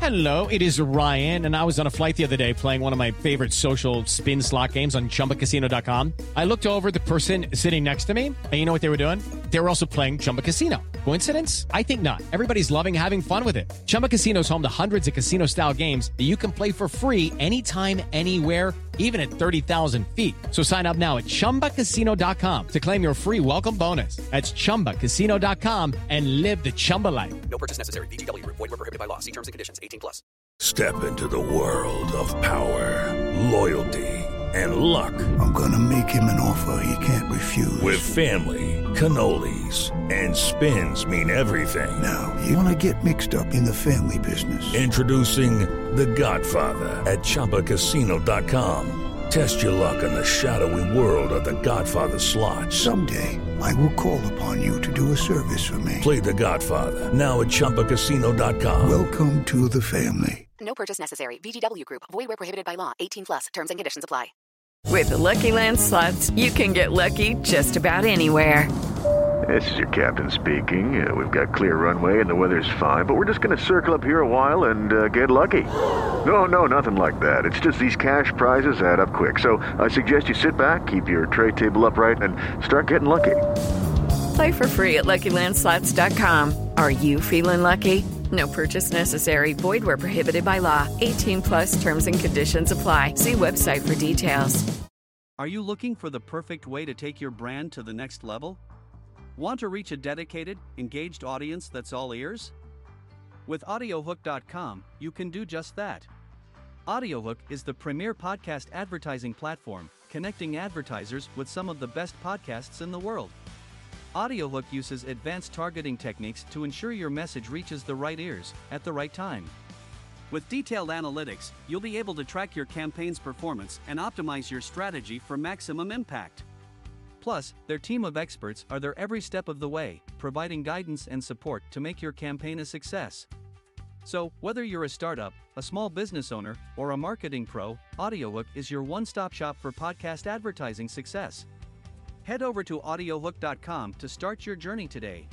Hello, it is Ryan, and I was on a flight the other day playing one of my favorite social spin slot games on ChumbaCasino.com. I looked over at the person sitting next to me, and you know what they were doing? They were also playing Chumba Casino. Coincidence? I think not. Everybody's loving having fun with it. Chumba Casino is home to hundreds of casino-style games that you can play for free anytime, anywhere, even at 30,000 feet. So sign up now at ChumbaCasino.com to claim your free welcome bonus. That's ChumbaCasino.com and live the Chumba life. No purchase necessary. VGW. Void where prohibited by law. See terms and conditions. 18+. Step into the world of power, loyalty, and luck. I'm gonna make him an offer he can't refuse. With family, cannolis, and spins mean everything. Now, you wanna get mixed up in the family business. Introducing The Godfather at ChumbaCasino.com. Test your luck in the shadowy world of The Godfather slot. Someday, I will call upon you to do a service for me. Play The Godfather, now at ChumbaCasino.com. Welcome to the family. No purchase necessary. VGW Group. Void where prohibited by law. 18+. Terms and conditions apply. With the Lucky Land Slots, you can get lucky just about anywhere. This is your captain speaking. We've got clear runway and the weather's fine, but we're just going to circle up here a while and get lucky. No, nothing like that. It's just these cash prizes add up quick. So I suggest you sit back, keep your tray table upright, and start getting lucky. Play for free at LuckyLandSlots.com. Are you feeling lucky? No purchase necessary. Void where prohibited by law. 18+ terms and conditions apply. See website for details. Are you looking for the perfect way to take your brand to the next level? Want to reach a dedicated, engaged audience that's all ears? With AudioHook.com, you can do just that. AudioHook is the premier podcast advertising platform, connecting advertisers with some of the best podcasts in the world. AudioHook uses advanced targeting techniques to ensure your message reaches the right ears at the right time. With detailed analytics, you'll be able to track your campaign's performance and optimize your strategy for maximum impact. Plus, their team of experts are there every step of the way, providing guidance and support to make your campaign a success. So, whether you're a startup, a small business owner, or a marketing pro, AudioHook is your one-stop shop for podcast advertising success. Head over to AudioHook.com to start your journey today.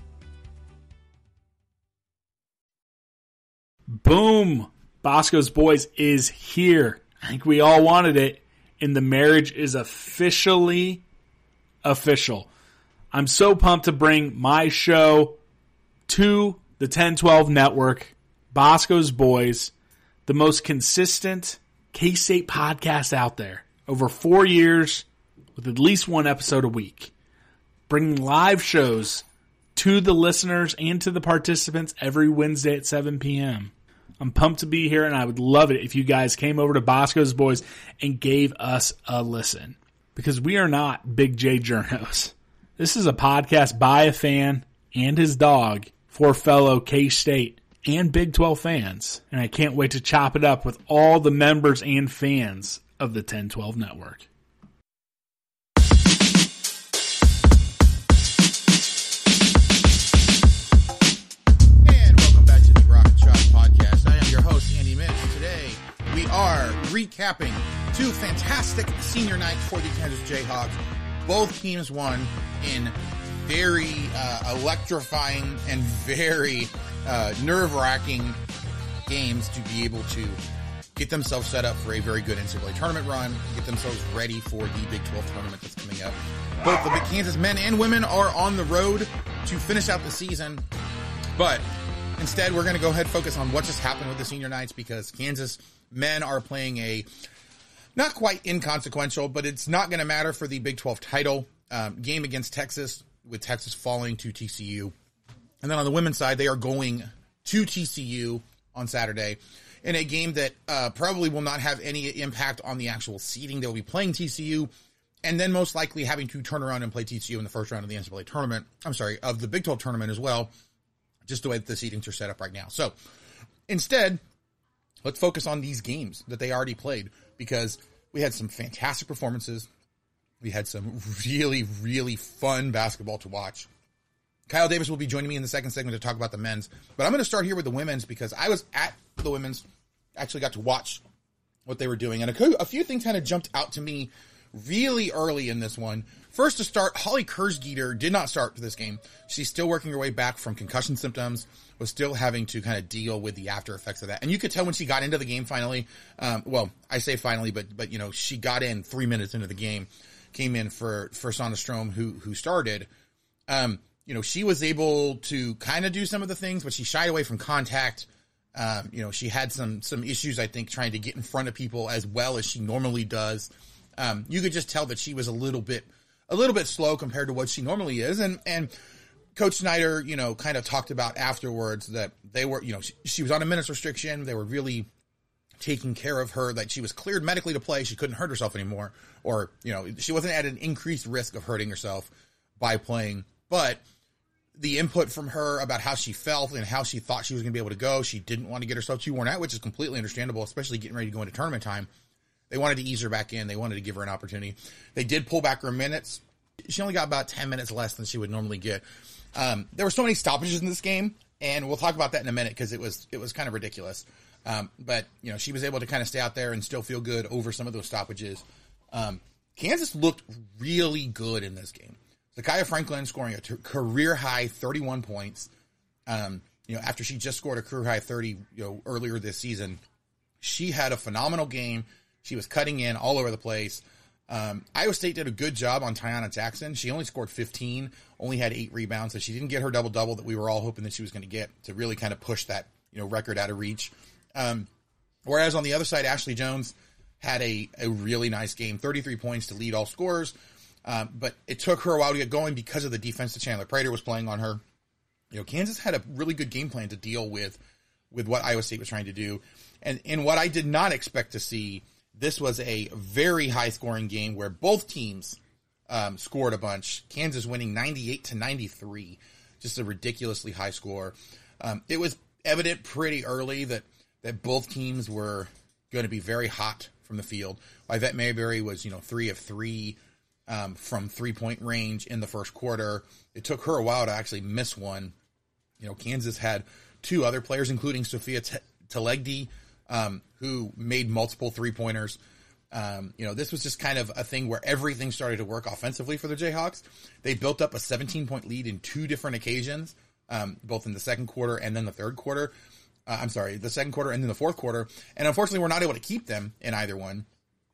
Boom! Bosco's Boys is here. I think we all wanted it, and the marriage is officially official. I'm so pumped to bring my show to the 1012 network, Bosco's Boys, the most consistent K-State podcast out there. Over 4 years, with at least one episode a week. Bringing live shows to the listeners and to the participants every Wednesday at 7 p.m. I'm pumped to be here, and I would love it if you guys came over to Bosco's Boys and gave us a listen. Because we are not Big J Journos. This is a podcast by a fan and his dog for fellow K-State and Big 12 fans. And I can't wait to chop it up with all the members and fans of the 1012 network. We are recapping two fantastic senior nights for the Kansas Jayhawks. Both teams won in very electrifying and very nerve-wracking games to be able to get themselves set up for a very good NCAA tournament run, get themselves ready for the Big 12 tournament that's coming up. Both the Kansas men and women are on the road to finish out the season, but instead we're going to go ahead and focus on what just happened with the senior nights, because Kansas men are playing a not quite inconsequential, but it's not going to matter for the Big 12 title game against Texas, with Texas falling to TCU. And then on the women's side, they are going to TCU on Saturday in a game that probably will not have any impact on the actual seeding. They'll be playing TCU, and then most likely having to turn around and play TCU in the first round of the NCAA tournament. Of the Big 12 tournament as well, just the way that the seedings are set up right now. So instead, let's focus on these games that they already played, because we had some fantastic performances. We had some really, really fun basketball to watch. Kyle Davis will be joining me in the second segment to talk about the men's, but I'm going to start here with the women's, because I was at the women's, actually got to watch what they were doing, and a few things kind of jumped out to me really early in this one. First to start, Holly Kersgeter did not start for this game. She's still working her way back from concussion symptoms, was still having to kind of deal with the after effects of that. And you could tell when she got into the game finally, well, I say finally, but you know, she got in 3 minutes into the game, came in for Sanne Strom, who started. You know, she was able to kind of do some of the things, but she shied away from contact. You know, she had some issues, I think, trying to get in front of people as well as she normally does. You could just tell that she was a little bit slow compared to what she normally is. And Coach Snyder, you know, kind of talked about afterwards that they were, you know, she was on a minutes restriction. They were really taking care of her, that she was cleared medically to play. She couldn't hurt herself anymore, or, you know, she wasn't at an increased risk of hurting herself by playing. But the input from her about how she felt and how she thought she was going to be able to go, she didn't want to get herself too worn out, which is completely understandable, especially getting ready to go into tournament time. They wanted to ease her back in. They wanted to give her an opportunity. They did pull back her minutes. She only got about 10 minutes less than she would normally get. There were so many stoppages in this game, and we'll talk about that in a minute because it was kind of ridiculous. But, you know, she was able to kind of stay out there and still feel good over some of those stoppages. Kansas looked really good in this game. Zakiya Franklin scoring a career-high 31 points. You know, after she just scored a career-high 30, you know, earlier this season. She had a phenomenal game. She was cutting in all over the place. Iowa State did a good job on Tiana Jackson. She only scored 15, only had 8 rebounds, so she didn't get her double-double that we were all hoping that she was going to get to really kind of push that, you know, record out of reach. Whereas on the other side, Ashley Jones had a really nice game, 33 points to lead all scorers. But it took her a while to get going because of the defense that Chandler Prater was playing on her. You know, Kansas had a really good game plan to deal with what Iowa State was trying to do. And what I did not expect to see, this was a very high-scoring game where both teams scored a bunch. Kansas winning 98-93, just a ridiculously high score. It was evident pretty early that both teams were going to be very hot from the field. Yvette Mayberry was, you know, 3 of 3 from three-point range in the first quarter. It took her a while to actually miss one. You know, Kansas had 2 other players, including Sophia Telegdi, who made multiple three-pointers. You know, this was just kind of a thing where everything started to work offensively for the Jayhawks. They built up a 17-point lead in 2 different occasions, both in the second quarter and then the third quarter. The second quarter and then the fourth quarter. And unfortunately, we're not able to keep them in either one.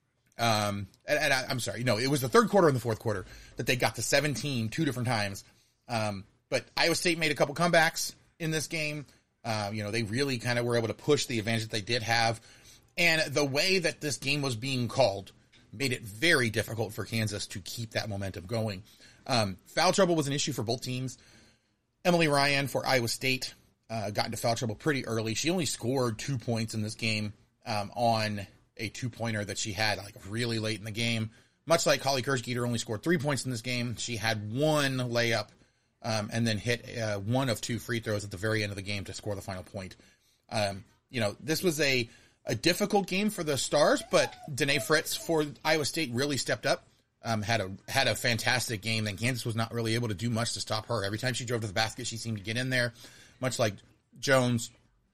It was the third quarter and the fourth quarter that they got to 17 2 different times. But Iowa State made a couple comebacks in this game. You know, they really kind of were able to push the advantage that they did have. And the way that this game was being called made it very difficult for Kansas to keep that momentum going. Foul trouble was an issue for both teams. Emily Ryan for Iowa State got into foul trouble pretty early. She only scored 2 points in this game on a 2-pointer that she had like really late in the game. Much like Holly Kersgeter only scored 3 points in this game. She had 1 layup and then hit 1 of 2 free throws at the very end of the game to score the final point. You know, this was a difficult game for the Stars, but Danae Fritz for Iowa State really stepped up. Had a fantastic game, and Kansas was not really able to do much to stop her. Every time she drove to the basket, she seemed to get in there, much like Jones.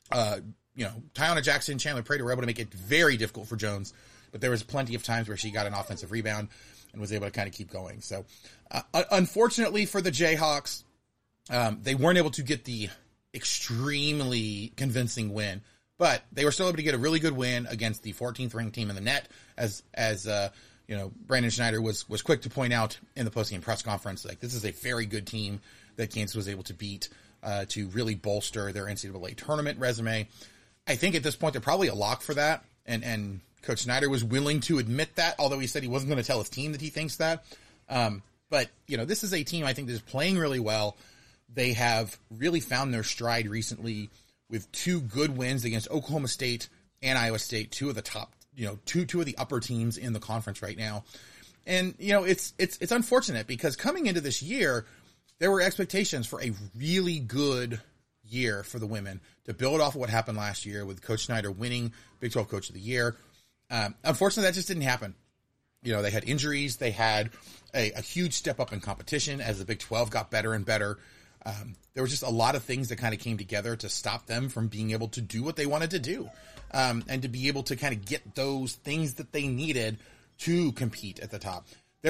Tiana Jackson, Chandler Prater were able to make it very difficult for Jones, but there was plenty of times where she got an offensive rebound and was able to kind of keep going. So, unfortunately for the Jayhawks, they weren't able to get the extremely convincing win, but they were still able to get a really good win against the 14th ranked team in the net, as Brandon Schneider was quick to point out in the postgame press conference. Like, this is a very good team that Kansas was able to beat to really bolster their NCAA tournament resume. I think at this point they're probably a lock for that, and Coach Snyder was willing to admit that, although he said he wasn't going to tell his team that he thinks that. But, you know, this is a team I think that is playing really well. They have really found their stride recently with 2 good wins against Oklahoma State and Iowa State, 2 of the top, two of the upper teams in the conference right now. And, you know, it's unfortunate because coming into this year, there were expectations for a really good year for the women to build off of what happened last year with Coach Snyder winning Big 12 Coach of the Year. Unfortunately, that just didn't happen. You know, they had injuries. They had a huge step up in competition as the Big 12 got better and better. There was just a lot of things that kind of came together to stop them from being able to do what they wanted to do, and to be able to kind of get those things that they needed to compete at the top.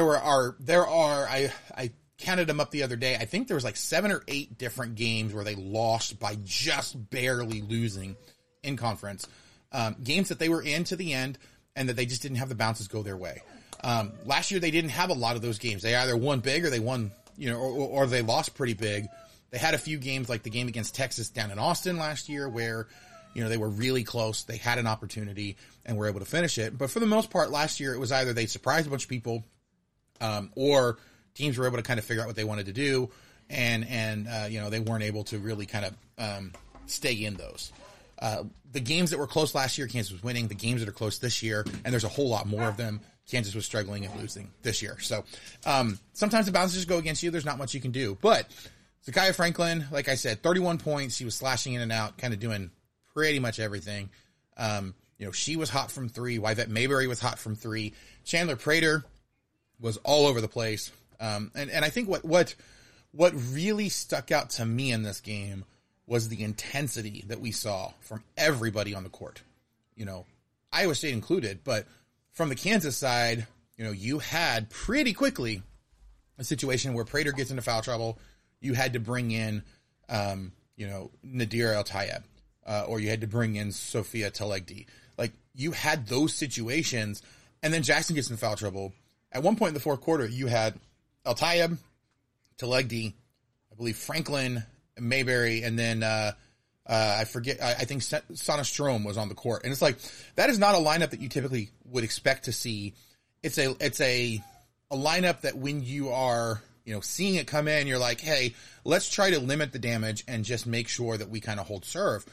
I counted them up the other day. I think there was like 7 or 8 different games where they lost by just barely losing in conference. Games that they were in to the end and that they just didn't have the bounces go their way. Last year they didn't have a lot of those games. They either won big or they won, or they lost pretty big. They had a few games like the game against Texas down in Austin last year where, they were really close. They had an opportunity and were able to finish it. But for the most part, last year it was either they surprised a bunch of people, or teams were able to kind of figure out what they wanted to do, and they weren't able to really kind of stay in those. The games that were close last year, Kansas was winning. The games that are close this year, and there's a whole lot more of them, Kansas was struggling and losing this year. So sometimes the bounces just go against you. There's not much you can do. But Zakiya Franklin, like I said, 31 points. She was slashing in and out, kind of doing pretty much everything. She was hot from 3. Yvette Mayberry was hot from 3. Chandler Prater was all over the place. And I think what really stuck out to me in this game was the intensity that we saw from everybody on the court. Iowa State included, but from the Kansas side, you had pretty quickly a situation where Prater gets into foul trouble. You had to bring in, Nadira El-Tayeb, or you had to bring in Sophia Talegdi. Like, you had those situations, and then Jackson gets in foul trouble. At one point in the fourth quarter, you had El-Tayeb, Talegdi, I believe Franklin, Mayberry, and then I forget. I think Sana Strom was on the court, and it's like that is not a lineup that you typically would expect to see. It's a lineup that when you are seeing it come in, you're like, hey, let's try to limit the damage and just make sure that we kind of hold serve.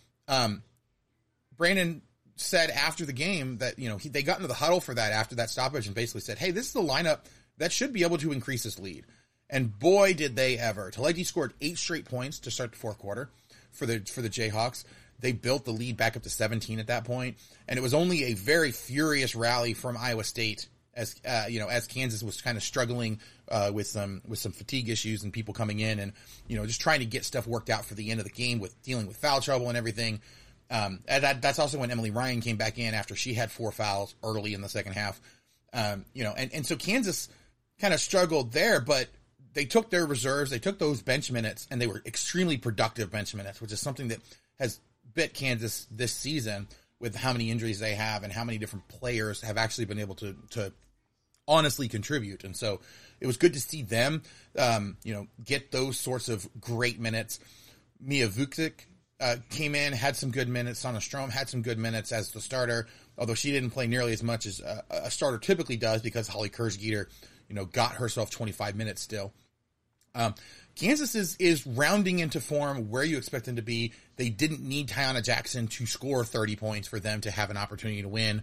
Brandon said after the game that they got into the huddle for that after that stoppage and basically said, hey, this is the lineup that should be able to increase this lead. And boy, did they ever. Talegdi scored 8 straight points to start the fourth quarter for the Jayhawks. They built the lead back up to 17 at that point, and it was only a very furious rally from Iowa State as Kansas was kind of struggling with some fatigue issues and people coming in and just trying to get stuff worked out for the end of the game with dealing with foul trouble and everything. And that's also when Emily Ryan came back in after she had 4 fouls early in the second half. And so Kansas kind of struggled there, but they took their reserves, they took those bench minutes, and they were extremely productive bench minutes, which is something that has bit Kansas this season with how many injuries they have and how many different players have actually been able to honestly contribute. And so it was good to see them, get those sorts of great minutes. Mia Vukic came in, had some good minutes. Sana Strom had some good minutes as the starter, although she didn't play nearly as much as a starter typically does because Holly Kersgeter, got herself 25 minutes still. Kansas is rounding into form where you expect them to be. They didn't need Tiana Jackson to score 30 points for them to have an opportunity to win.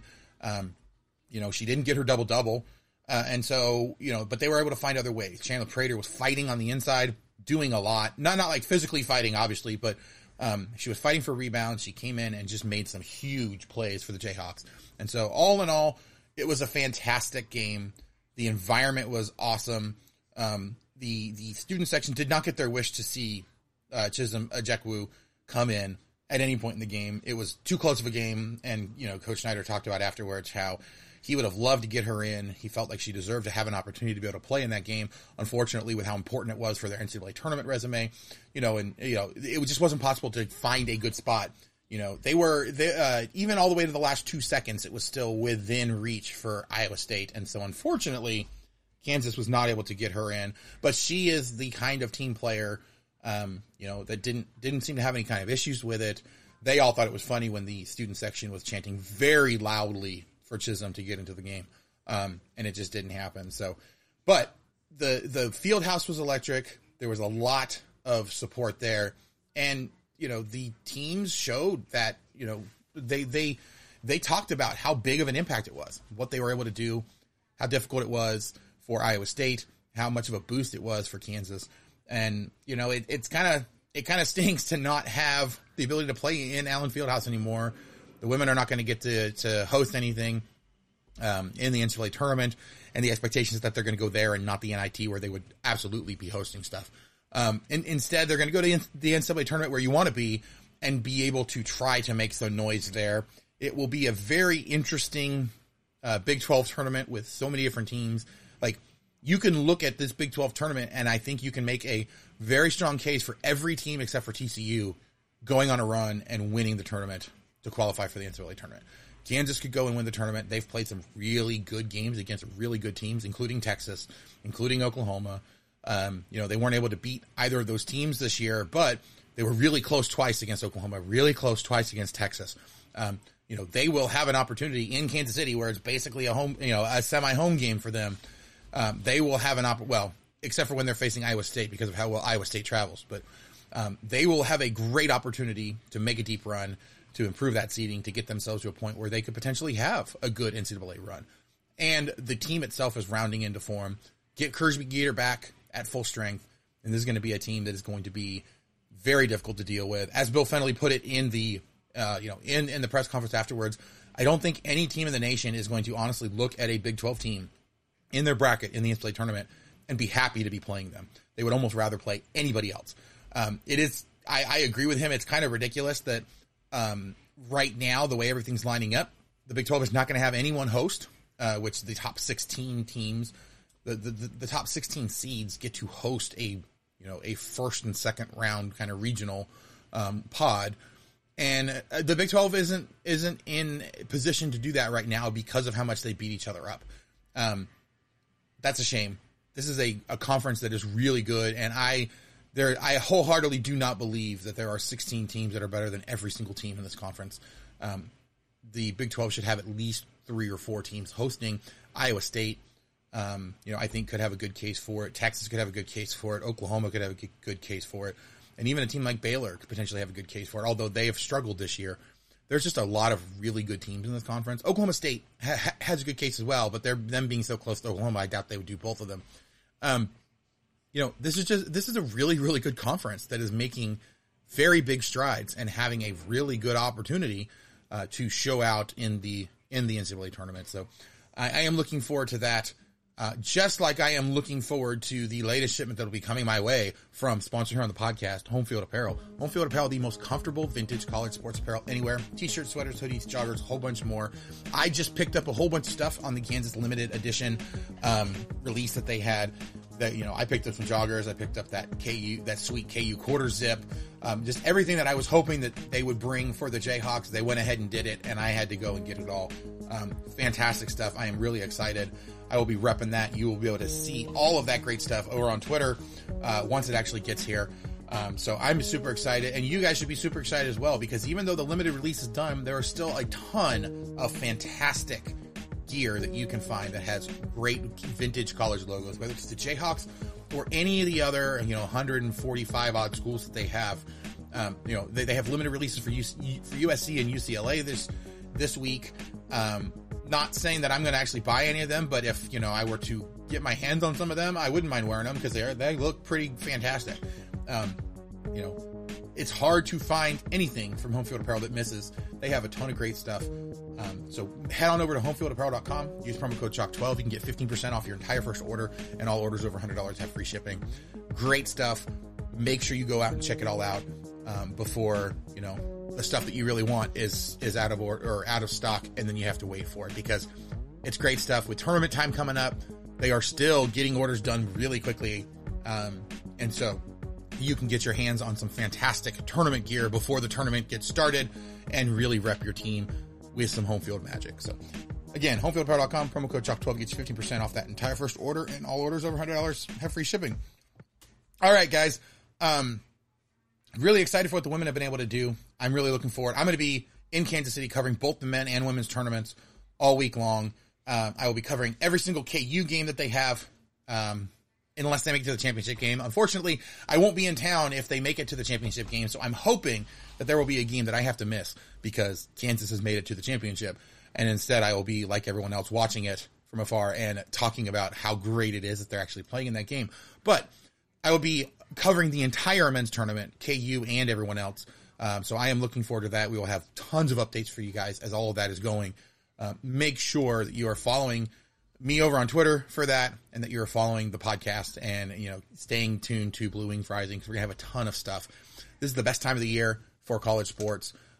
She didn't get her double-double. And so, but they were able to find other ways. Chandler Prater was fighting on the inside, doing a lot. Not like physically fighting, obviously, but she was fighting for rebounds. She came in and just made some huge plays for the Jayhawks. And so, all in all, it was a fantastic game. The environment was awesome. The student section did not get their wish to see Chisholm Ejekwu come in at any point in the game. It was too close of a game, and Coach Snyder talked about afterwards how he would have loved to get her in. He felt like she deserved to have an opportunity to be able to play in that game. Unfortunately, with how important it was for their NCAA tournament resume, it just wasn't possible to find a good spot. They were even all the way to the last 2 seconds, it was still within reach for Iowa State, and so unfortunately, Kansas was not able to get her in. But she is the kind of team player, that didn't seem to have any kind of issues with it. They all thought it was funny when the student section was chanting very loudly for Chisholm to get into the game. And it just didn't happen. So, but the field house was electric. There was a lot of support there. And, the teams showed that, they talked about how big of an impact it was, what they were able to do, how difficult it was for Iowa State, how much of a boost it was for Kansas. And, it kind of stinks to not have the ability to play in Allen Fieldhouse anymore. The women are not going to get to host anything in the NCAA tournament, and the expectation is that they're going to go there and not the NIT where they would absolutely be hosting stuff. And instead, they're going to go to the NCAA tournament where you want to be and be able to try to make some noise there. It will be a very interesting Big 12 tournament with so many different teams. Like, you can look at this Big 12 tournament, and I think you can make a very strong case for every team except for TCU going on a run and winning the tournament to qualify for the NCAA tournament. Kansas could go and win the tournament. They've played some really good games against really good teams, including Texas, including Oklahoma. They weren't able to beat either of those teams this year, but they were really close twice against Oklahoma, really close twice against Texas. They will have an opportunity in Kansas City where it's basically a semi-home game for them. They will have except for when they're facing Iowa State because of how well Iowa State travels, but they will have a great opportunity to make a deep run, to improve that seeding, to get themselves to a point where they could potentially have a good NCAA run. And the team itself is rounding into form. Get Kersby Gator back at full strength, and this is going to be a team that is going to be very difficult to deal with. As Bill Fennelly put it in the in the press conference afterwards, I don't think any team in the nation is going to honestly look at a Big 12 team in their bracket in the NCAA tournament and be happy to be playing them. They would almost rather play anybody else. I agree with him. It's kind of ridiculous that right now, the way everything's lining up, the Big 12 is not going to have anyone host, which the top 16 teams, the top 16 seeds get to host a first and second round kind of regional pod. And the Big 12 isn't in position to do that right now because of how much they beat each other up. That's a shame. This is a conference that is really good, and I wholeheartedly do not believe that there are 16 teams that are better than every single team in this conference. The Big 12 should have at least 3 or 4 teams hosting. Iowa State, I think could have a good case for it. Texas could have a good case for it. Oklahoma could have a good case for it. And even a team like Baylor could potentially have a good case for it, although they have struggled this year. There's just a lot of really good teams in this conference. Oklahoma State has a good case as well, but them being so close to Oklahoma, I doubt they would do both of them. This is a really, really good conference that is making very big strides and having a really good opportunity to show out in the NCAA tournament. So I am looking forward to that. Just like I am looking forward to the latest shipment that will be coming my way from sponsor here on the podcast, Home Field Apparel. Home Field Apparel, the most comfortable vintage college sports apparel anywhere. T-shirts, sweaters, hoodies, joggers, a whole bunch more. I just picked up a whole bunch of stuff on the Kansas limited edition release that they had. I picked up some joggers. I picked up that sweet KU quarter zip. Just everything that I was hoping that they would bring for the Jayhawks. They went ahead and did it, and I had to go and get it all. Fantastic stuff. I am really excited. I will be repping that. You will be able to see all of that great stuff over on Twitter once it actually gets here. So I'm super excited, and you guys should be super excited as well, because even though the limited release is done, there are still a ton of fantastic gear that you can find that has great vintage college logos, whether it's the Jayhawks or any of the other 145 odd schools that they have. They have limited releases for USC and UCLA this week. Not saying that I'm going to actually buy any of them, but if I were to get my hands on some of them, I wouldn't mind wearing them because they look pretty fantastic. It's hard to find anything from Home Field Apparel that misses. They have a ton of great stuff. So head on over to homefieldapparel.com. Use promo code CHALK12. You can get 15% off your entire first order, and all orders over $100 have free shipping. Great stuff. Make sure you go out and check it all out before the stuff that you really want is out of order or out of stock, and then you have to wait for it, because it's great stuff. With tournament time coming up, they are still getting orders done really quickly, and so you can get your hands on some fantastic tournament gear before the tournament gets started and really rep your team with some home field magic. So again, homefieldapparel.com, promo code CHALK12 gets you 15% off that entire first order, and all orders over $100 have free shipping. All right, guys. Really excited for what the women have been able to do. I'm really looking forward. I'm going to be in Kansas City covering both the men and women's tournaments all week long. I will be covering every single KU game that they have, unless they make it to the championship game. Unfortunately, I won't be in town if they make it to the championship game, so I'm hoping that there will be a game that I have to miss because Kansas has made it to the championship, and instead I will be, like everyone else, watching it from afar and talking about how great it is that they're actually playing in that game. But I will be covering the entire men's tournament, KU and everyone else. So I am looking forward to that. We will have tons of updates for you guys as all of that is going. Make sure that you are following me over on Twitter for that, and that you're following the podcast and, staying tuned to Blue Wings Rising, because we're going to have a ton of stuff. This is the best time of the year for college sports.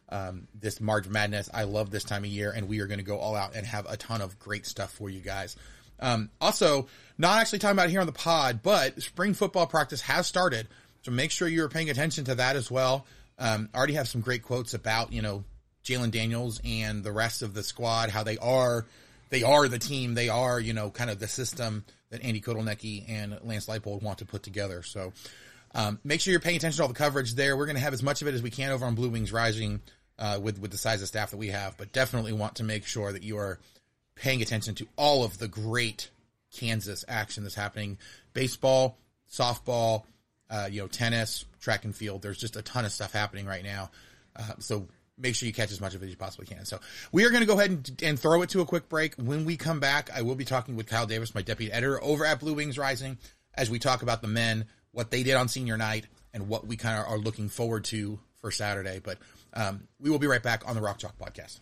this March Madness. I love this time of year, and we are going to go all out and have a ton of great stuff for you guys. Also, not actually talking about it here on the pod, but spring football practice has started, so make sure you're paying attention to that as well. I already have some great quotes about, Jalen Daniels and the rest of the squad, how they are the team, they are, kind of the system that Andy Kotelnicki and Lance Leipold want to put together. So make sure you're paying attention to all the coverage there. We're going to have as much of it as we can over on Blue Wings Rising with the size of staff that we have, but definitely want to make sure that you are paying attention to all of the great Kansas action that's happening. Baseball, softball, tennis, track and field. There's just a ton of stuff happening right now. So make sure you catch as much of it as you possibly can. So we are going to go ahead and throw it to a quick break. When we come back, I will be talking with Kyle Davis, my deputy editor over at Blue Wings Rising, as we talk about the men, what they did on senior night, and what we kind of are looking forward to for Saturday. But we will be right back on the Rock Chalk Podcast.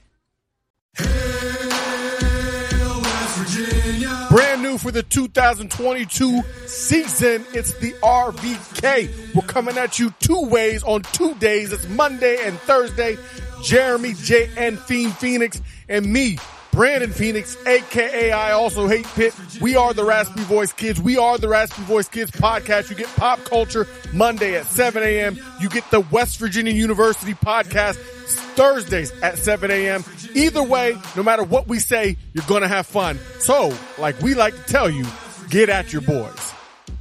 Brand new for the 2022 season, it's the RVK. We're coming at you 2 ways on 2 days. It's Monday and Thursday. Jeremy J.N. Fiend Phoenix and me, Brandon Phoenix, a.k.a. I Also Hate Pitt. We are the Raspy Voice Kids. We are the Raspy Voice Kids podcast. You get pop culture Monday at 7 a.m. You get the West Virginia University podcast Thursdays at 7 a.m. Either way, no matter what we say, you're going to have fun. So, like we like to tell you, get at your boys.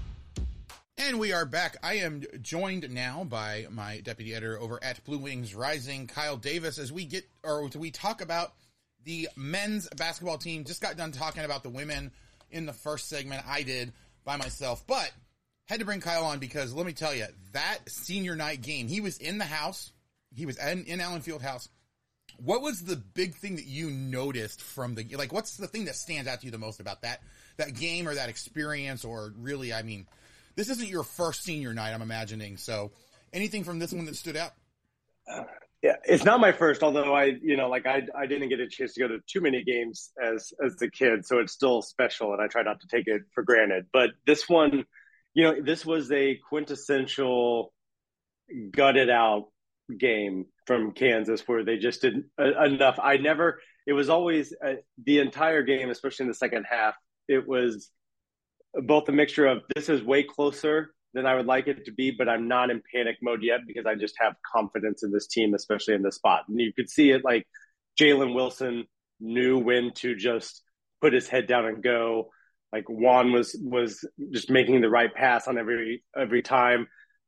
And we are back. I am joined now by my deputy editor over at Blue Wings Rising, Kyle Davis, as we talk about the men's basketball team. Just got done talking about the women in the first segment. I did by myself, but had to bring Kyle on because let me tell you, that senior night game, he was in the house. He was in Allen Fieldhouse. What was the big thing that you noticed from what's the thing that stands out to you the most about that game or that experience? Or really, I mean, this isn't your first senior night, I'm imagining. So anything from this one that stood out? Yeah, it's not my first, although I didn't get a chance to go to too many games as the kid. So it's still special and I try not to take it for granted. But this one, this was a quintessential gutted out game from Kansas where they just didn't enough. It was always the entire game, especially in the second half, it was both a mixture of this is way closer than I would like it to be, but I'm not in panic mode yet because I just have confidence in this team, especially in this spot. And you could see it, like Jalen Wilson knew when to just put his head down and go. Like Juan was just making the right pass on every time.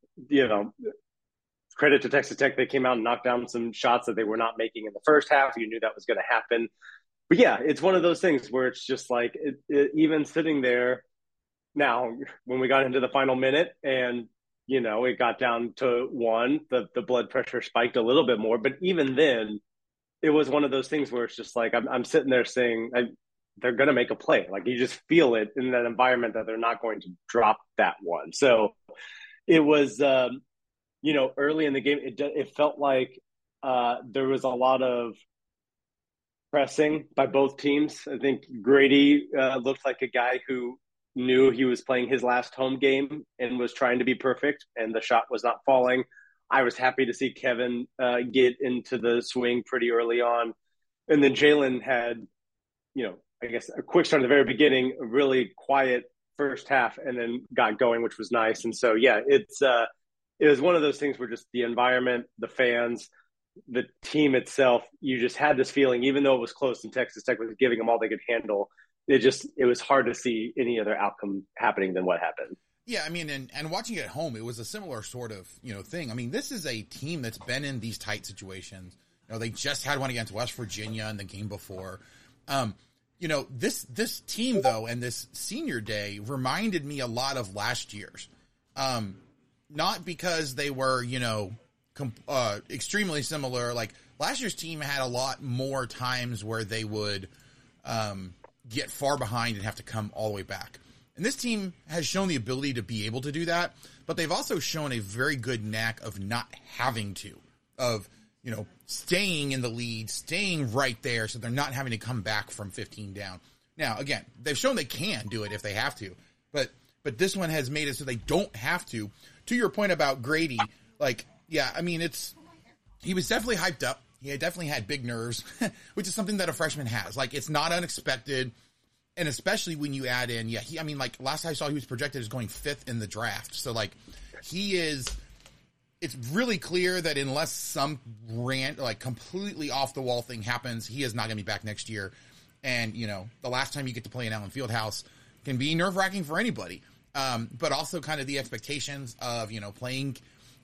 Credit to Texas Tech. They came out and knocked down some shots that they were not making in the first half. You knew that was going to happen. But yeah, it's one of those things where it's just like even sitting there now, when we got into the final minute and, it got down to 1, the blood pressure spiked a little bit more. But even then, it was one of those things where it's just like I'm sitting there saying they're going to make a play. Like you just feel it in that environment that they're not going to drop that one. So it was early in the game, it felt like there was a lot of pressing by both teams. I think Grady looked like a guy who knew he was playing his last home game and was trying to be perfect, and the shot was not falling. I was happy to see Kevin get into the swing pretty early on. And then Jalen had, I guess a quick start at the very beginning, a really quiet first half, and then got going, which was nice. And so, yeah, it was one of those things where just the environment, the fans, the team itself, you just had this feeling, even though it was close and Texas Tech was giving them all they could handle, it was hard to see any other outcome happening than what happened. Yeah, I mean, and watching it at home, it was a similar sort of, thing. I mean, this is a team that's been in these tight situations. They just had one against West Virginia in the game before. This team, though, and this senior day reminded me a lot of last year's. Not because they were, extremely similar. Like last year's team had a lot more times where they would get far behind and have to come all the way back. And this team has shown the ability to be able to do that, but they've also shown a very good knack of not having to, of, staying in the lead, staying right there so they're not having to come back from 15 down. Now, again, they've shown they can do it if they have to, but this one has made it so they don't have to. To your point about Grady, I mean, he was definitely hyped up. He definitely had big nerves, which is something that a freshman has. Like, it's not unexpected. And especially when you add in, last I saw he was projected as going 5th in the draft. So, like, it's really clear that unless some completely off the wall thing happens, he is not going to be back next year. And, the last time you get to play in Allen Fieldhouse can be nerve wracking for anybody. But also kind of the expectations of, playing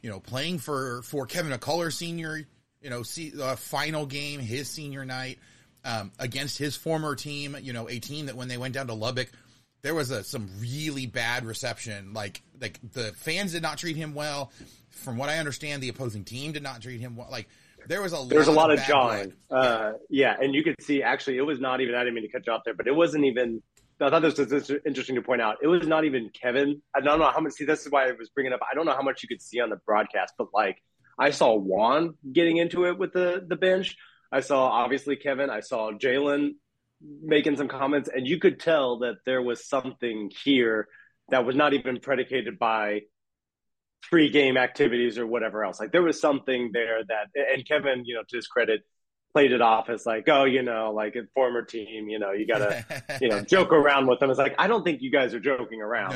for Kevin McCullar senior, final game, his senior night, against his former team, a team that when they went down to Lubbock, there was some really bad reception. Like the fans did not treat him well. From what I understand, the opposing team did not treat him well. Like there was a lot of jawing. And you could see, actually, it was not even, I didn't mean to cut you off there, but it wasn't even, I thought this was interesting to point out. It was not even Kevin. I don't know how much, this is why I was bringing up, I don't know how much you could see on the broadcast, but like I saw Juan getting into it with the bench. I saw, obviously, Kevin. I saw Jalen making some comments, and you could tell that there was something here that was not even predicated by pre-game activities or whatever else. Like there was something there that, and Kevin, to his credit, played it off as like, oh, like a former team, you gotta, joke around with them. It's like, I don't think you guys are joking around,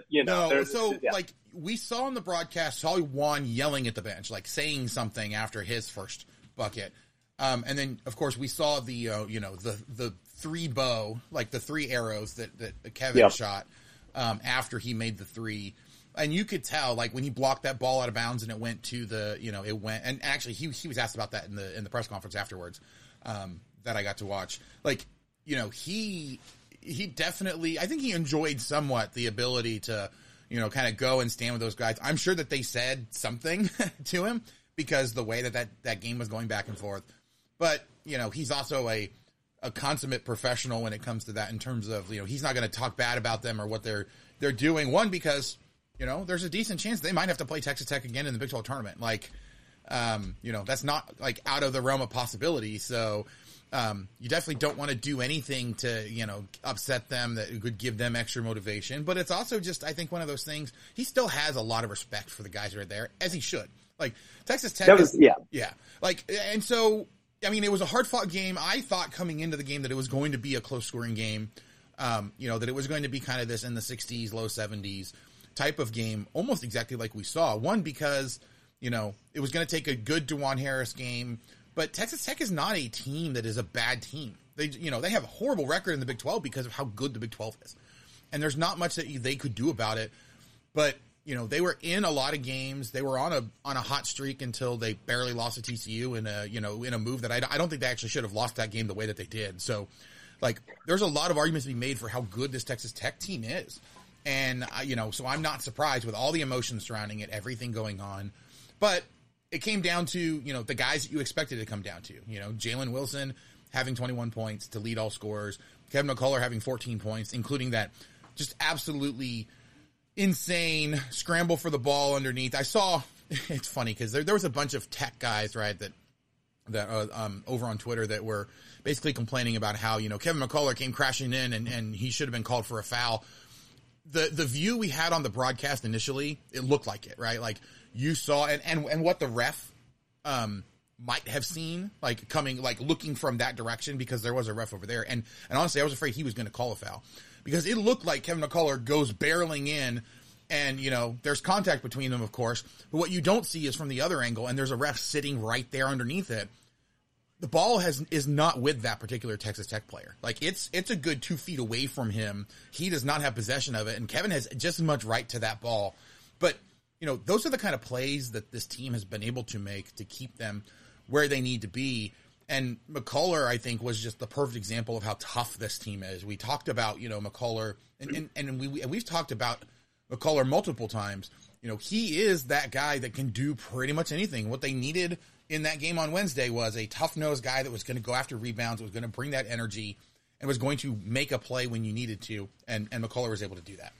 like we saw on the broadcast, saw Juan yelling at the bench, like saying something after his first bucket. And then of course we saw the, the 3 bow, like the 3 arrows that Kevin shot, after he made the 3. And you could tell, like, when he blocked that ball out of bounds and it went to the, it went, and actually he was asked about that in the press conference afterwards, that I got to watch. Like, he definitely, I think he enjoyed somewhat the ability to, kind of go and stand with those guys. I'm sure that they said something to him because the way that game was going back and forth. But, he's also a consummate professional when it comes to that in terms of, he's not going to talk bad about them or what they're doing. One, because there's a decent chance they might have to play Texas Tech again in the Big 12 tournament. Like, that's not like out of the realm of possibility. So, you definitely don't want to do anything to, upset them that could give them extra motivation. But it's also just, I think, one of those things. He still has a lot of respect for the guys that are there, as he should. Like, Texas Tech. Yeah. Like, and so, I mean, it was a hard fought game. I thought coming into the game that it was going to be a close scoring game. That it was going to be kind of this in the 60s, low 70s. Type of game, almost exactly like we saw. One, because, it was going to take a good DeJuan Harris game, but Texas Tech is not a team that is a bad team. They have a horrible record in the Big 12 because of how good the Big 12 is. And there's not much that they could do about it. But, they were in a lot of games. They were on a hot streak until they barely lost to TCU in a move that I don't think they actually should have lost that game the way that they did. So, like, there's a lot of arguments to be made for how good this Texas Tech team is. And, so I'm not surprised with all the emotions surrounding it, everything going on. But it came down to, the guys that you expected it to come down to. Jalen Wilson having 21 points to lead all scorers. Kevin McCullar having 14 points, including that just absolutely insane scramble for the ball underneath. I saw, it's funny because there was a bunch of Tech guys, right, that over on Twitter that were basically complaining about how, Kevin McCullar came crashing in and he should have been called for a foul. The view we had on the broadcast initially, it looked like it, right? Like you saw, and what the ref might have seen, like coming, like looking from that direction because there was a ref over there. And honestly, I was afraid he was going to call a foul because it looked like Kevin McCullar goes barreling in and, there's contact between them, of course. But what you don't see is from the other angle, and there's a ref sitting right there underneath it. The ball is not with that particular Texas Tech player. Like it's a good 2 feet away from him. He does not have possession of it, and Kevin has just as much right to that ball. But those are the kind of plays that this team has been able to make to keep them where they need to be. And McCullar, I think, was just the perfect example of how tough this team is. We talked about McCullar, and we've talked about McCullar multiple times. He is that guy that can do pretty much anything. What they needed in that game on Wednesday was a tough-nosed guy that was going to go after rebounds, was going to bring that energy, and was going to make a play when you needed to, and McCullar was able to do that.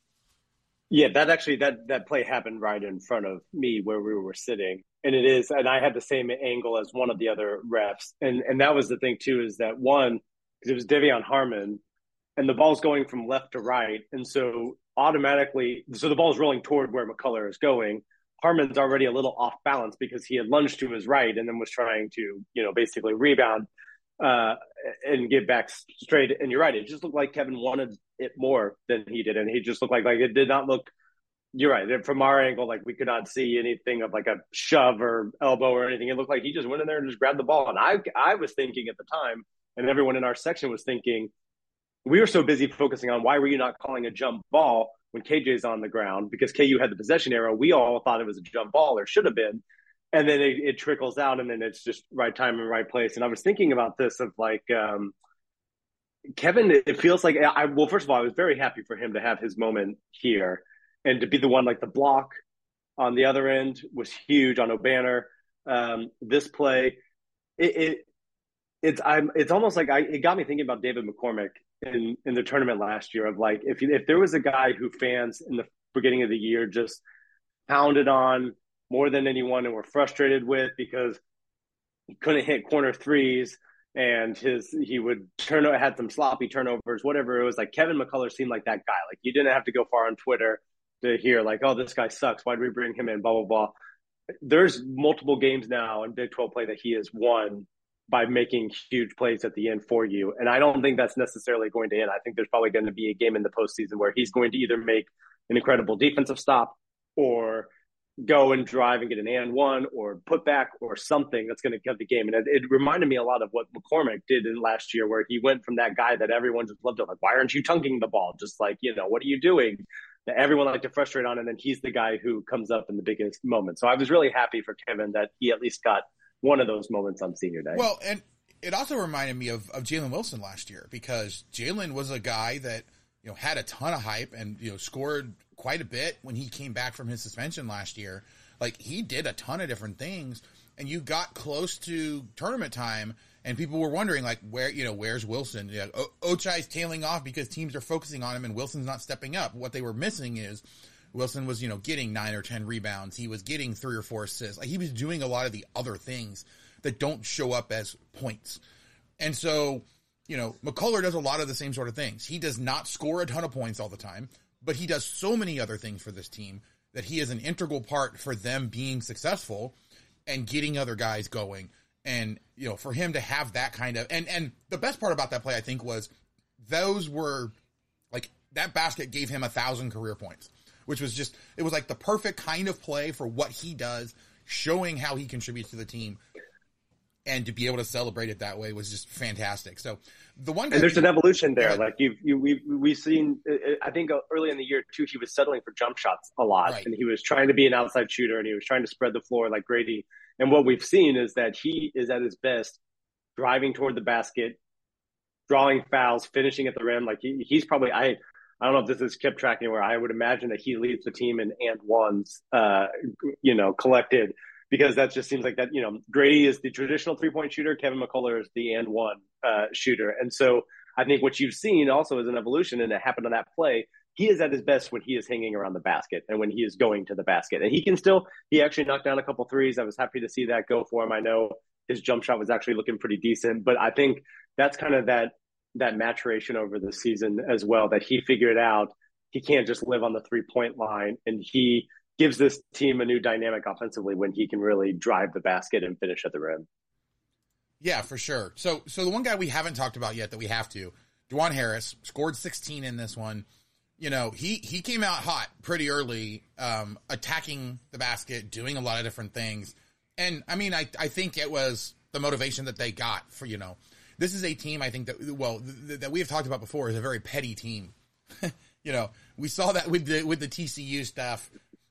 Yeah, that play happened right in front of me where we were sitting, and I had the same angle as one of the other refs, and that was the thing too, is that one, because it was De'Vion Harmon, and the ball's going from left to right, and so automatically, the ball's rolling toward where McCullar is going. Harmon's already a little off balance because he had lunged to his right and then was trying to, basically rebound and get back straight. And you're right. It just looked like Kevin wanted it more than he did. And he just looked like it did not look, you're right. From our angle, like we could not see anything of like a shove or elbow or anything. It looked like he just went in there and just grabbed the ball. And I was thinking at the time, and everyone in our section was thinking, we were so busy focusing on why were you not calling a jump ball when KJ's on the ground, because KU had the possession arrow. We all thought it was a jump ball, or should have been. And then it trickles out, and then it's just right time and right place. And I was thinking about this of like Kevin, it feels like, well, first of all, I was very happy for him to have his moment here and to be the one, like the block on the other end was huge on O'Banner. This play, it's almost like it got me thinking about David McCormick in the tournament last year of like, if there was a guy who fans in the beginning of the year just pounded on more than anyone and were frustrated with because he couldn't hit corner threes and he would had some sloppy turnovers, whatever it was, like Kevin McCullough seemed like that guy. Like you didn't have to go far on Twitter to hear like, oh, this guy sucks. Why did we bring him in? Blah, blah, blah. There's multiple games now in Big 12 play that he has won by making huge plays at the end for you. And I don't think that's necessarily going to end. I think there's probably going to be a game in the postseason where he's going to either make an incredible defensive stop or go and drive and get an and one or put back or something that's going to cut the game. And it reminded me a lot of what McCormick did in last year, where he went from that guy that everyone just loved to, like, why aren't you tunking the ball? Just like, what are you doing? That everyone liked to frustrate on. And then he's the guy who comes up in the biggest moment. So I was really happy for Kevin that he at least got one of those moments on senior day. Well, and it also reminded me of Jalen Wilson last year, because Jalen was a guy that, had a ton of hype and, scored quite a bit when he came back from his suspension last year. Like, he did a ton of different things, and you got close to tournament time and people were wondering, like, where's Wilson? Ochai's tailing off because teams are focusing on him and Wilson's not stepping up. What they were missing is Wilson was, getting 9 or 10 rebounds. He was getting 3 or 4 assists. Like, he was doing a lot of the other things that don't show up as points. And so, McCullough does a lot of the same sort of things. He does not score a ton of points all the time, but he does so many other things for this team that he is an integral part for them being successful and getting other guys going. And, for him to have that kind of, and the best part about that play, I think, was those were like, that basket gave him 1,000 career points, which was just, it was like the perfect kind of play for what he does, showing how he contributes to the team. And to be able to celebrate it that way was just fantastic. So the one, and there's an evolution there. Like we've seen, I think early in the year too, he was settling for jump shots a lot, right. And he was trying to be an outside shooter, and he was trying to spread the floor like Grady. And what we've seen is that he is at his best driving toward the basket, drawing fouls, finishing at the rim. Like he's probably, I don't know if this is kept track anywhere. I would imagine that he leads the team in and ones, collected. Because that just seems like that, Grady is the traditional 3-point shooter. Kevin McCullough is the and one shooter. And so I think what you've seen also is an evolution, and it happened on that play. He is at his best when he is hanging around the basket and when he is going to the basket. And he actually knocked down a couple threes. I was happy to see that go for him. I know his jump shot was actually looking pretty decent, but I think that's kind of that maturation over the season as well, that he figured out he can't just live on the 3-point line, and he gives this team a new dynamic offensively when he can really drive the basket and finish at the rim. Yeah, for sure. So the one guy we haven't talked about yet that we have to, Juwan Harris, scored 16 in this one. He came out hot pretty early, attacking the basket, doing a lot of different things. And I mean, I think it was the motivation that they got for, this is a team I think that we have talked about before is a very petty team. We saw that with the TCU stuff.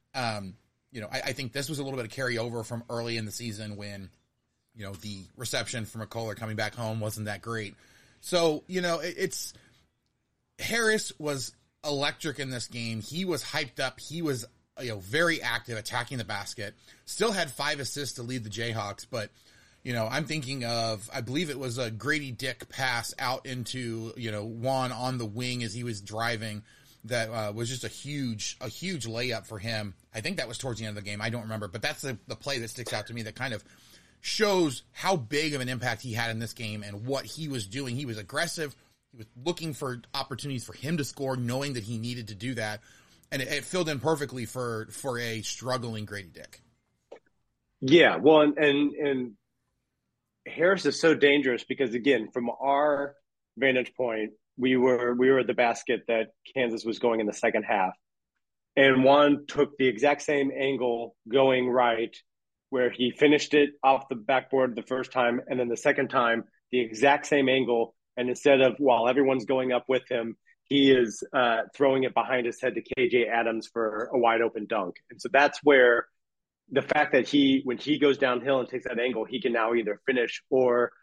I think this was a little bit of carryover from early in the season when, the reception from McCullough coming back home wasn't that great. So, it's Harris was electric in this game. He was hyped up. He was, very active attacking the basket, still had 5 assists to lead the Jayhawks. But, I'm thinking of, I believe it was a Grady Dick pass out into, Juan on the wing as he was driving. That was just a huge layup for him. I think that was towards the end of the game. I don't remember, but that's the play that sticks out to me that kind of shows how big of an impact he had in this game and what he was doing. He was aggressive. He was looking for opportunities for him to score, knowing that he needed to do that. and it filled in perfectly for a struggling Grady Dick. Yeah, well, and Harris is so dangerous because, again, from our vantage point, we were at the basket that Kansas was going in the second half, and Juan took the exact same angle going right, where he finished it off the backboard the first time, and then the second time the exact same angle, and instead of while everyone's going up with him, he is throwing it behind his head to KJ Adams for a wide open dunk. And so that's where the fact that when he goes downhill and takes that angle, he can now either finish or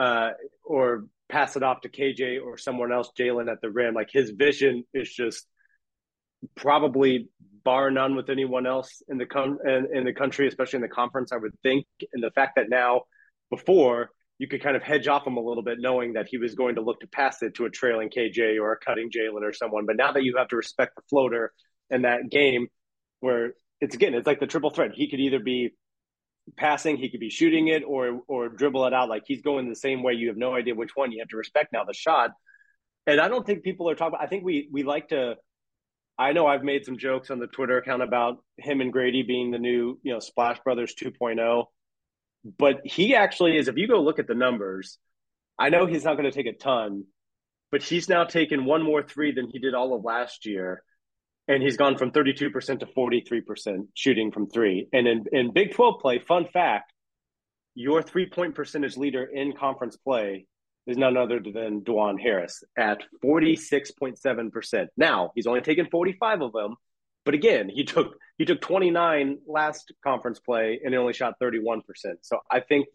pass it off to KJ or someone else, Jalen at the rim. Like, his vision is just probably bar none with anyone else in the country, especially in the conference, I would think. And the fact that now, before, you could kind of hedge off him a little bit, knowing that he was going to look to pass it to a trailing KJ or a cutting Jalen or someone. But now that you have to respect the floater in that game, where it's like the triple threat. He could either be passing, he could be shooting it, or dribble it out. Like, he's going the same way. You have no idea which one. You have to respect now the shot. And I don't think people are talking about, I think we like to, I know I've made some jokes on the Twitter account about him and Grady being the new, Splash Brothers 2.0. But he actually is, if you go look at the numbers, I know he's not going to take a ton, but he's now taken one more three than he did all of last year. And he's gone from 32% to 43% shooting from three. And in Big 12 play, fun fact, your 3-point percentage leader in conference play is none other than Dajuan Harris at 46.7%. Now, he's only taken 45 of them. But again, he took 29 last conference play and he only shot 31%. So I think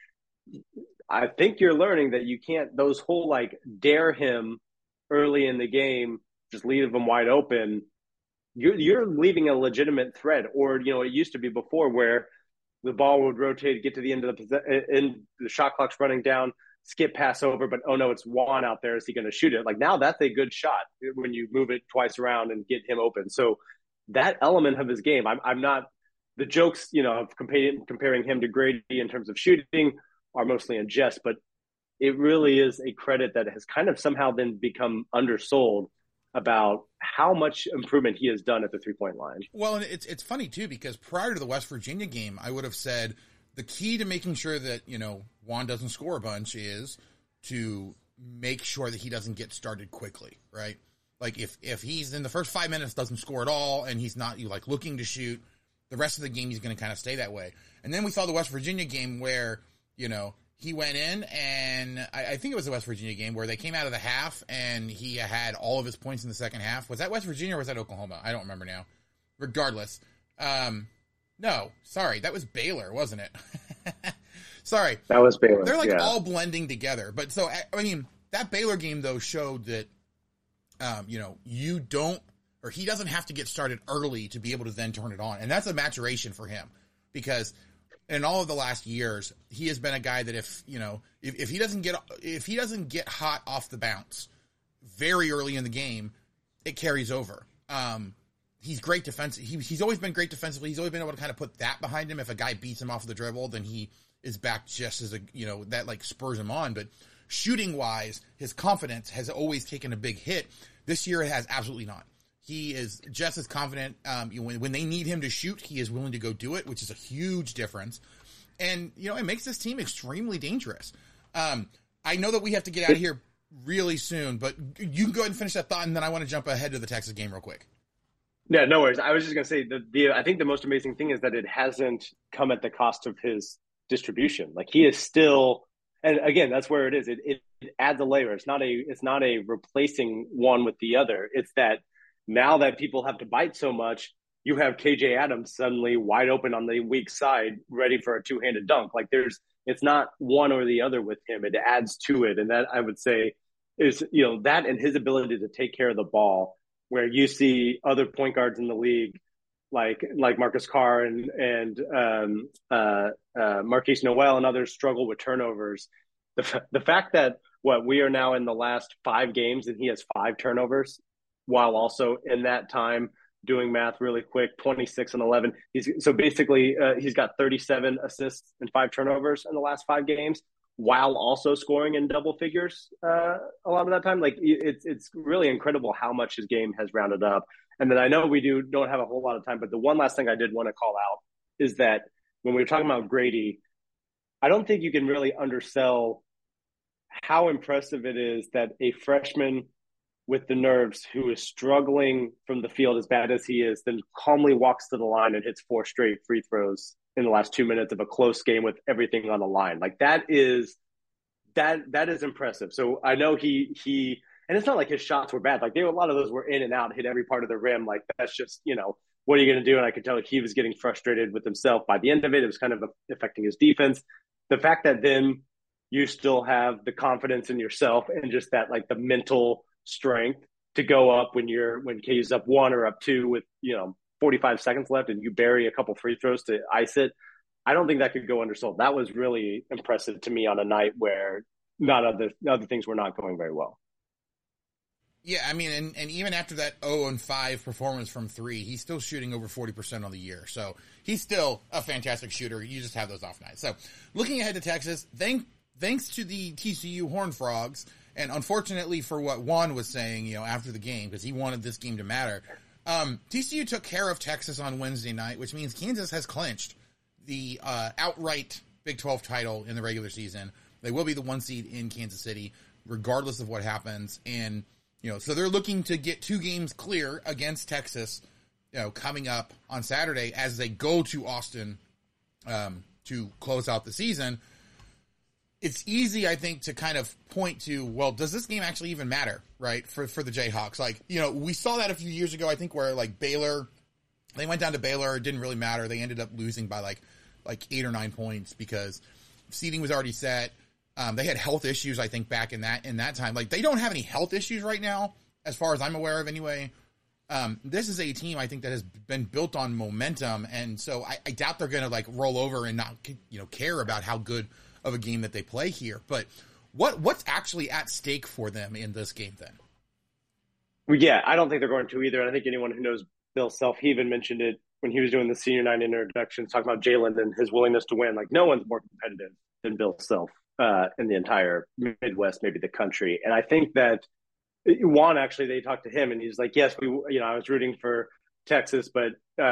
you're learning that you can't, those whole dare him early in the game, just leave him wide open. You're leaving a legitimate threat. Or, it used to be before where the ball would rotate, get to the end of the shot clock's running down, skip pass over, but oh no, it's Juan out there. Is he going to shoot it? Like, now that's a good shot when you move it twice around and get him open. So that element of his game, I'm not, the jokes, of comparing him to Grady in terms of shooting are mostly in jest, but it really is a credit that has kind of somehow then become undersold about how much improvement he has done at the 3-point line. Well, and it's funny too, because prior to the West Virginia game, I would have said the key to making sure that, Juan doesn't score a bunch is to make sure that he doesn't get started quickly, right? Like, if he's in the first 5 minutes doesn't score at all and he's not looking to shoot, the rest of the game he's going to kind of stay that way. And then we saw the West Virginia game where, he went in, and I think it was the West Virginia game where they came out of the half and he had all of his points in the second half. Was that West Virginia or was that Oklahoma? I don't remember now. Regardless. No, sorry. That was Baylor, wasn't it? Sorry. That was Baylor. They're all blending together. But so, I mean, that Baylor game, though, showed that, you don't, or he doesn't have to get started early to be able to then turn it on. And that's a maturation for him, because in all of the last years, he has been a guy that if he doesn't get hot off the bounce very early in the game, it carries over. He's great defensive. He's always been great defensively. He's always been able to kind of put that behind him. If a guy beats him off the dribble, then he is back just as that spurs him on. But shooting wise, his confidence has always taken a big hit. This year it has absolutely not. He is just as confident. When they need him to shoot, he is willing to go do it, which is a huge difference. And, it makes this team extremely dangerous. I know that we have to get out of here really soon, but you can go ahead and finish that thought, and then I want to jump ahead to the Texas game real quick. Yeah, no worries. I was just going to say, I think the most amazing thing is that it hasn't come at the cost of his distribution. Like, he is still, and again, that's where it is. It adds a layer. It's not a replacing one with the other. It's that now that people have to bite so much, you have KJ Adams suddenly wide open on the weak side, ready for a two-handed dunk. Like, it's not one or the other with him. It adds to it. And that, I would say, is, that and his ability to take care of the ball, where you see other point guards in the league, like Marcus Carr and Marquise Noel and others struggle with turnovers. The fact that we are now in the last 5 games and he has 5 turnovers, while also in that time, doing math really quick, 26 and 11. He's got 37 assists and 5 turnovers in the last 5 games, while also scoring in double figures a lot of that time. Like, it's really incredible how much his game has rounded up. And then I know we don't have a whole lot of time, but the one last thing I did want to call out is that when we were talking about Grady, I don't think you can really undersell how impressive it is that a freshman with the nerves who is struggling from the field as bad as he is, then calmly walks to the line and hits 4 straight free throws in the last 2 minutes of a close game with everything on the line. Like that is impressive. So I know he and it's not like his shots were bad. Like a lot of those were in and out, hit every part of the rim. Like that's just, what are you going to do? And I could tell he was getting frustrated with himself by the end of it. It was kind of affecting his defense. The fact that then you still have the confidence in yourself and just that like the mental strength to go up when KU's up 1 or up 2 with 45 seconds left and you bury a couple free throws to ice it. I don't think that could go undersold. That was really impressive to me on a night where other things were not going very well. Yeah, I mean, and even after that 0-5 performance from 3, he's still shooting over 40% on the year. So he's still a fantastic shooter. You just have those off nights. So looking ahead to Texas, thanks to the TCU Horned Frogs, and unfortunately for what Juan was saying, after the game, because he wanted this game to matter, TCU took care of Texas on Wednesday night, which means Kansas has clinched the outright Big 12 title in the regular season. They will be the 1 seed in Kansas City, regardless of what happens. And so they're looking to get 2 games clear against Texas, coming up on Saturday as they go to Austin to close out the season. It's easy, I think, to kind of point to, well, does this game actually even matter, right, for the Jayhawks? Like, we saw that a few years ago, I think, where, like, Baylor, they went down to Baylor. It didn't really matter. They ended up losing by, like 8 or 9 points because seeding was already set. They had health issues, I think, back in that time. Like, they don't have any health issues right now, as far as I'm aware of anyway. This is a team, I think, that has been built on momentum, and so I doubt they're going to, like, roll over and not, care about how good of a game that they play here. But what's actually at stake for them in this game then? Well, yeah, I don't think they're going to either. And I think anyone who knows Bill Self, he even mentioned it when he was doing the senior night introductions, talking about Jalen and his willingness to win. Like, no one's more competitive than Bill Self in the entire Midwest, maybe the country. And I think that Juan, actually, they talked to him and he's like, yes, I was rooting for Texas, but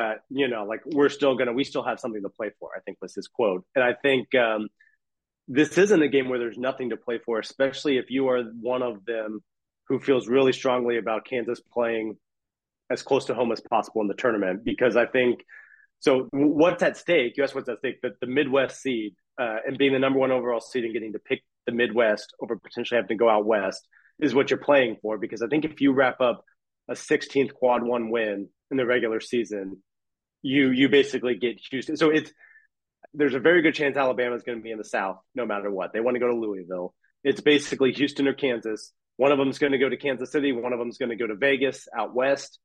we still have something to play for, I think was his quote. And I think this isn't a game where there's nothing to play for, especially if you are one of them who feels really strongly about Kansas playing as close to home as possible in the tournament. Because I think, so what's at stake? You asked what's at stake, but the Midwest seed and being the number 1 overall seed and getting to pick the Midwest over potentially having to go out West is what you're playing for. Because I think if you wrap up a 16th quad 1 win in the regular season, you basically get Houston. So there's a very good chance Alabama is going to be in the South no matter what. They want to go to Louisville. It's basically Houston or Kansas. One of them is going to go to Kansas City. One of them is going to go to Vegas out West.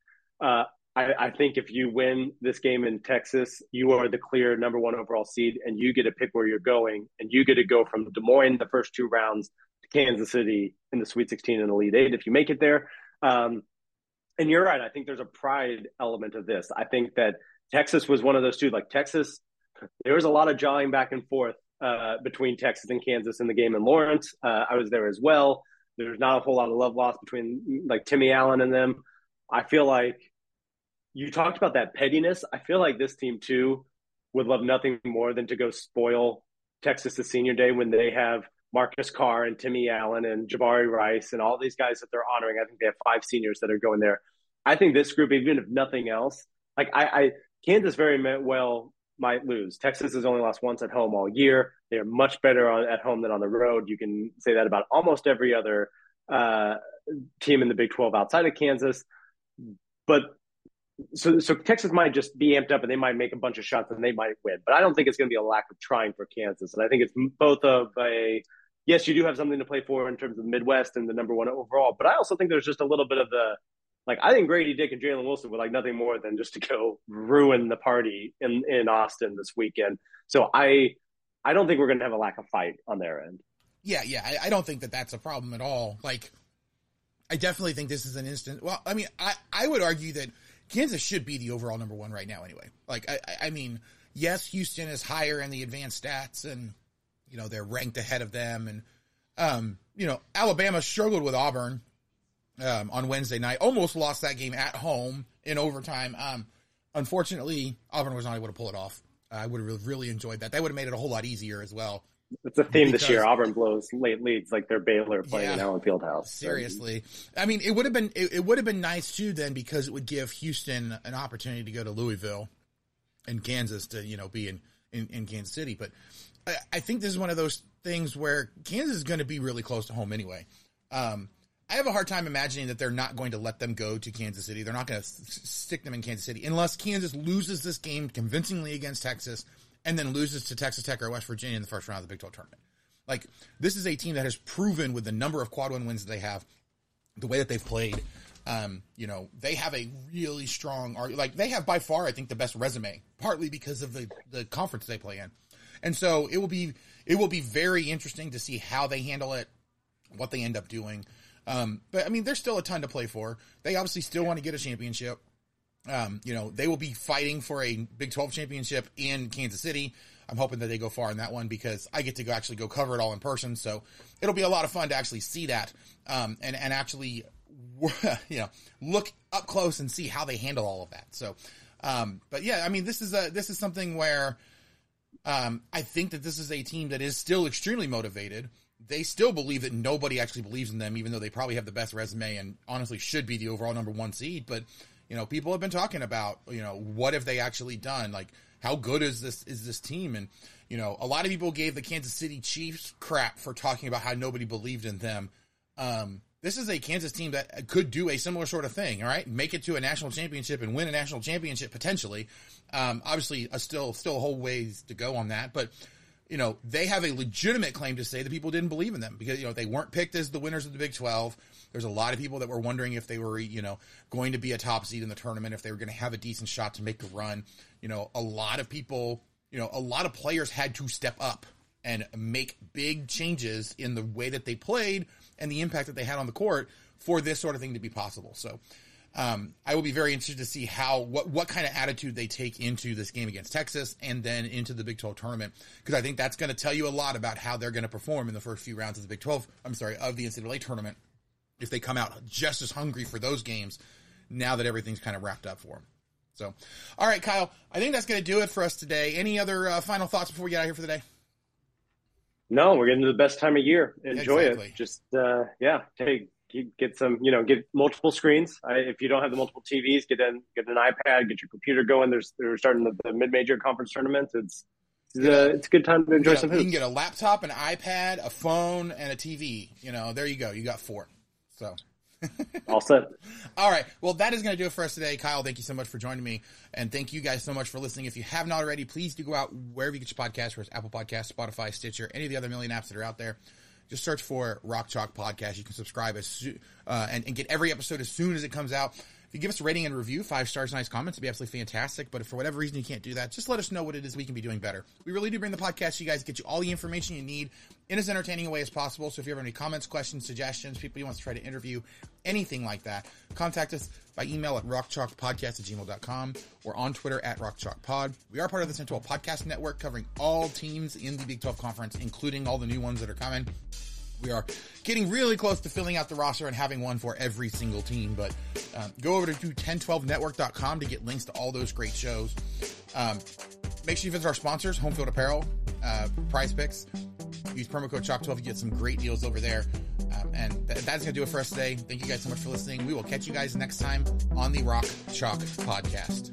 I think if you win this game in Texas, you are the clear number 1 overall seed, and you get to pick where you're going, and you get to go from Des Moines the first 2 rounds to Kansas City in the Sweet 16 and Elite 8 if you make it there. And you're right. I think there's a pride element of this. I think that Texas was one of those two. Like Texas, there was a lot of jawing back and forth between Texas and Kansas in the game in Lawrence. I was there as well. There's not a whole lot of love lost between like Timmy Allen and them. I feel like you talked about that pettiness. I feel like this team too would love nothing more than to go spoil Texas' senior day when they have Marcus Carr and Timmy Allen and Jabari Rice and all these guys that they're honoring. I think they have 5 seniors that are going there. I think this group, even if nothing else, like Kansas very well might lose. Texas has only lost once at home all year. They are much better at home than on the road. You can say that about almost every other team in the Big 12 outside of Kansas. But so Texas might just be amped up and they might make a bunch of shots and they might win. But I don't think it's going to be a lack of trying for Kansas. And I think it's both of yes, you do have something to play for in terms of the Midwest and the number 1 overall. But I also think there's just a little bit of I think Grady Dick and Jalen Wilson would like nothing more than just to go ruin the party in Austin this weekend. So I don't think we're going to have a lack of fight on their end. Yeah. I don't think that that's a problem at all. Like, I definitely think this is an instant. Well, I mean, I would argue that Kansas should be the overall number 1 right now anyway. Like, I mean, yes, Houston is higher in the advanced stats and, they're ranked ahead of them. And, Alabama struggled with Auburn on Wednesday night, almost lost that game at home in overtime. Unfortunately, Auburn was not able to pull it off. I would have really enjoyed that. That would have made it a whole lot easier as well. It's a theme this year. Auburn blows late leads like they're Baylor playing in Allen Fieldhouse. Seriously. I mean, it would have been nice too then, because it would give Houston an opportunity to go to Louisville and Kansas to, be in Kansas City. But I think this is one of those things where Kansas is going to be really close to home anyway. I have a hard time imagining that they're not going to let them go to Kansas City. They're not going to stick them in Kansas City unless Kansas loses this game convincingly against Texas and then loses to Texas Tech or West Virginia in the first round of the Big 12 tournament. Like, this is a team that has proven with the number of quad one wins that they have, the way that they've played, they have a really strong, they have by far, I think, the best resume, partly because of the conference they play in. And so it will be very interesting to see how they handle it, what they end up doing. But I mean, there's still a ton to play for. They obviously still want to get a championship. They will be fighting for a Big 12 championship in Kansas City. I'm hoping that they go far in that one because I get to actually go cover it all in person. So it'll be a lot of fun to actually see that, and actually, look up close and see how they handle all of that. So, but yeah, I mean, this is something where, I think that this is a team that is still extremely motivated. They still believe that nobody actually believes in them, even though they probably have the best resume and honestly should be the overall number one seed. But, people have been talking about, what have they actually done? Like, how good is this team? And, a lot of people gave the Kansas City Chiefs crap for talking about how nobody believed in them. This is a Kansas team that could do a similar sort of thing, all right? Make it to a national championship and win a national championship potentially. Obviously, still a whole ways to go on that, but they have a legitimate claim to say that people didn't believe in them because, they weren't picked as the winners of the Big 12. There's a lot of people that were wondering if they were, going to be a top seed in the tournament, if they were going to have a decent shot to make the run. A lot of people, a lot of players had to step up and make big changes in the way that they played and the impact that they had on the court for this sort of thing to be possible. So, I will be very interested to see what kind of attitude they take into this game against Texas and then into the Big 12 tournament, because I think that's going to tell you a lot about how they're going to perform in the first few rounds of the of the NCAA tournament, if they come out just as hungry for those games now that everything's kind of wrapped up for them. So, all right, Kyle, I think that's going to do it for us today. Any other final thoughts before we get out of here for the day? No, we're getting to the best time of year. Enjoy it. Just, get some, get multiple screens. If you don't have the multiple TVs, get an iPad, get your computer going. They're starting the mid-major conference tournaments. It's a good time to enjoy some hoops. You can get a laptop, an iPad, a phone, and a TV. There you go. You got 4. So all set. All right. Well, that is going to do it for us today. Kyle, thank you so much for joining me. And thank you guys so much for listening. If you have not already, please do go out wherever you get your podcasts, whether it's Apple Podcasts, Spotify, Stitcher, any of the other million apps that are out there. Just search for Rock Chalk Podcast. You can subscribe and get every episode as soon as it comes out. If you give us a rating and review, 5 stars, nice comments, it'd be absolutely fantastic. But if for whatever reason you can't do that, just let us know what it is we can be doing better. We really do bring the podcast to you guys, get you all the information you need in as entertaining a way as possible. So if you have any comments, questions, suggestions, people you want to try to interview, anything like that, contact us by email at rockchalkpodcast@gmail.com or on Twitter at rockchalkpod. We are part of the Central Podcast Network, covering all teams in the Big 12 Conference, including all the new ones that are coming. We are getting really close to filling out the roster and having one for every single team. But go over to 1012network.com to get links to all those great shows. Make sure you visit our sponsors, Home Field Apparel, Prize Picks. Use promo code CHALK12 to get some great deals over there. And that's going to do it for us today. Thank you guys so much for listening. We will catch you guys next time on the Rock Chalk Podcast.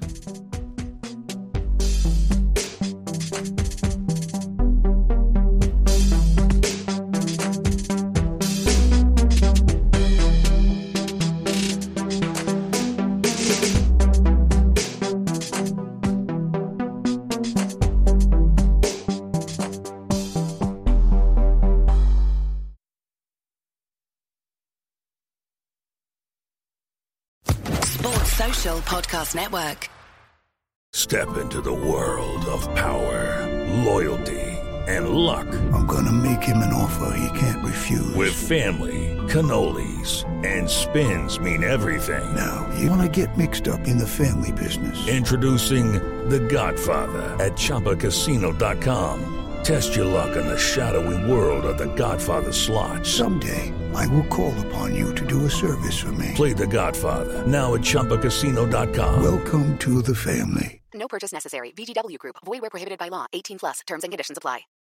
Podcast Network. Step into the world of power, loyalty, and luck. I'm gonna make him an offer he can't refuse. With family, cannolis, and spins mean everything. Now, you wanna get mixed up in the family business. Introducing The Godfather at ChumbaCasino.com. Test your luck in the shadowy world of The Godfather slot. Someday, I will call upon you to do a service for me. Play The Godfather now at ChumbaCasino.com. Welcome to the family. No purchase necessary. VGW Group. Void where prohibited by law. 18+. Terms and conditions apply.